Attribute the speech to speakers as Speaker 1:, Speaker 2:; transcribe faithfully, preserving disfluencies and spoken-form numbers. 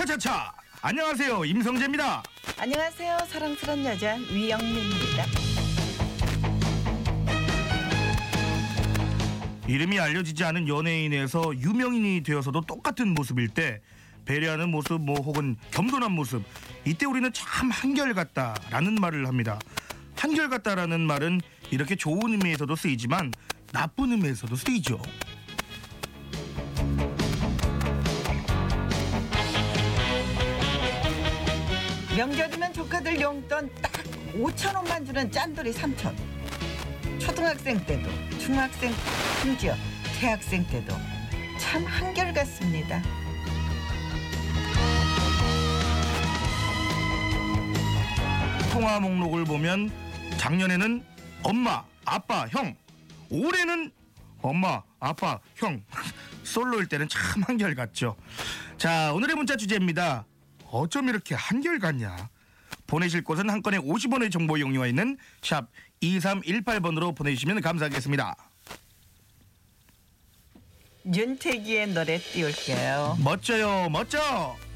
Speaker 1: 차차차. 안녕하세요, 임성재입니다.
Speaker 2: 안녕하세요, 사랑스러운 여자 위영민입니다.
Speaker 1: 이름이 알려지지 않은 연예인에서 유명인이 되어서도 똑같은 모습일 때, 배려하는 모습 뭐 혹은 겸손한 모습, 이때 우리는 참 한결같다라는 말을 합니다. 한결같다라는 말은 이렇게 좋은 의미에서도 쓰이지만 나쁜 의미에서도 쓰이죠.
Speaker 2: 명절이면 조카들 용돈 딱 오천 원만 주는 짠돌이 삼촌. 초등학생 때도, 중학생, 심지어 대학생 때도 참 한결같습니다.
Speaker 1: 통화 목록을 보면 작년에는 엄마, 아빠, 형, 올해는 엄마, 아빠, 형. 솔로일 때는 참 한결같죠. 자, 오늘의 문자 주제입니다. 어쩜 이렇게 한결같냐? 보내실 곳은 한 건에 오십 원의 정보 이용료가 있는 샵 이삼일팔 번으로 보내주시면 감사하겠습니다.
Speaker 2: 윤태기의 노래 띄울게요.
Speaker 1: 멋져요, 멋져.